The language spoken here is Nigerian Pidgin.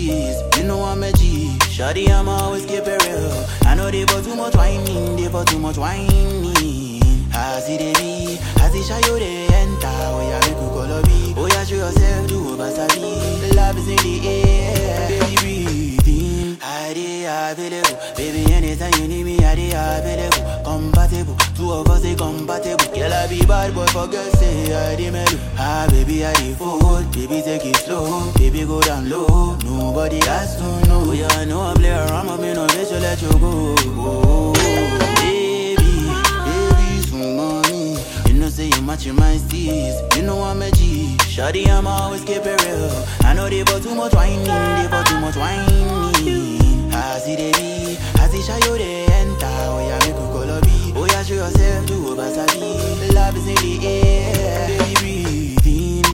steez. You know I'm a G. Shawty, I'm always keep it real. I know they for too much whining, they for too much whining. I see the be, I see show you the enter. Oh yeah, make you call a be. Oh yeah, show yourself, do over sabi. Love is in the air, baby breathing. I dey available, baby anytime you need me, I dey available. Compatible, two of us dey compatible. Girl, I be bad boy for girls say I dey mellow. Ah baby, I dey forward, baby take it slow, baby go down low. Nobody has to know. Yeah, I know I play around, but me no bitch to let you go. Oh, baby, money. You know say you matching my steez. You know I'm a G. Shawty, I'm always keep it real. I know they for too much whining, they for too much whining. I see the be, I see show you the enter. Oh yeah, make you call a be. Oh yeah, show yourself, do over sabi. Love is in the air.